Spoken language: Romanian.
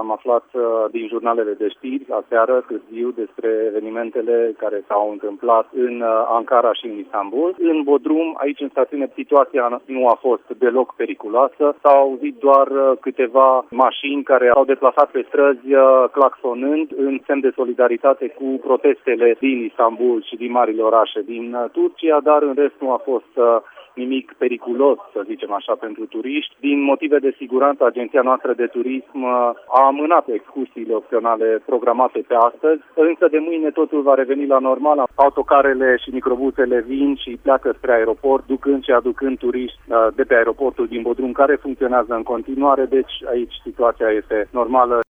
am aflat din jurnalele de știri aseară târziu despre evenimentele care s-au întâmplat în Ankara și în Istanbul. În Bodrum, aici în stațiune, situația nu a fost deloc periculoasă. S-au auzit doar câteva mașini care au deplasat pe străzi claxonând în semn de solidaritate cu protestele din Istanbul și din marile orașe din Turcia, dar în rest nu a fost nimic periculos, să zicem așa, pentru turiști. Din motive de siguranță, agenția noastră de turism a amânat excursiile opționale programate pe astăzi, însă de mâine totul va reveni la normal. Autocarele și microbusele vin și pleacă spre aeroport, ducând și aducând turiști de pe aeroportul din Bodrum, care funcționează în continuare, deci aici situația este normală.